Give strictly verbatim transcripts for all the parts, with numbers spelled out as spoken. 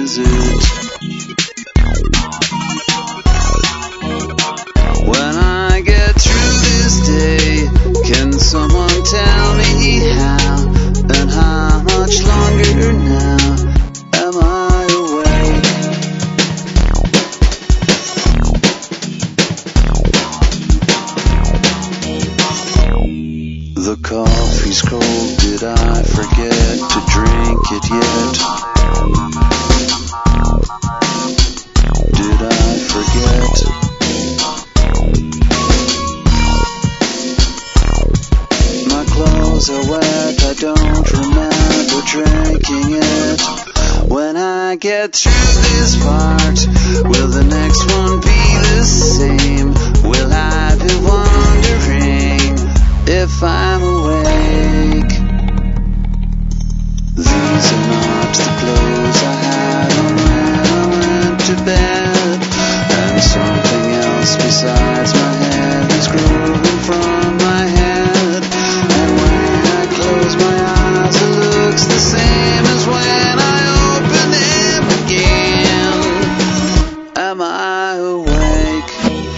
is it? When I get through this day, can someone tell me how and how much longer now am I awake? The coffee's cold, did I forget to drink it yet? Did I forget? My clothes are wet, I don't remember drinking it. When I get through this part, will the next one be the same? Will I be wondering if I'm awake? These are not the clothes I had on when I went to bed, and something else besides my head is growing from my head. And when I close my eyes, it looks the same as when I open them again. Am I awake?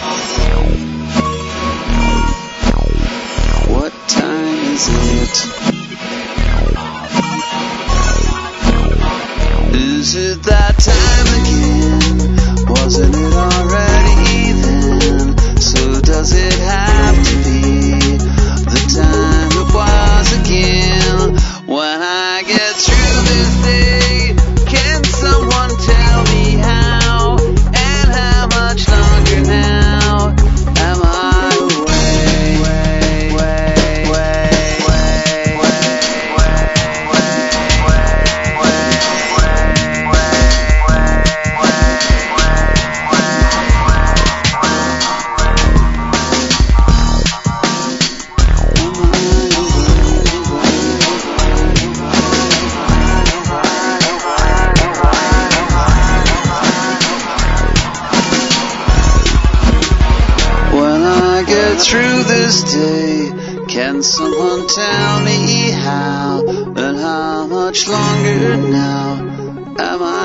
What time is it? Is it that time again? Wasn't it already then? So does it have to be the time it was again? When I get through this day, can someone tell me how and how much longer now am I awake? Through this day, can someone tell me how and how much longer now am I